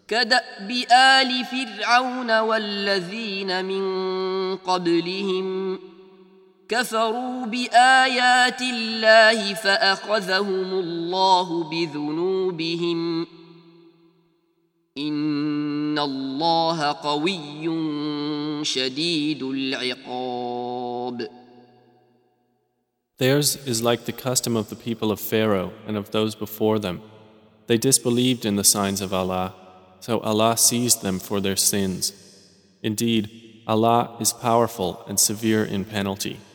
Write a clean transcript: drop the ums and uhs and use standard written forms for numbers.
كدأب آل فرعون والذين من قبلهم كفروا بآيات الله فأخذهم الله بذنوبهم إن الله قوي شديد العقاب. Theirs is like the custom of the people of Pharaoh and of those before them. They disbelieved in the signs of Allah, so Allah seized them for their sins. Indeed, Allah is powerful and severe in penalty.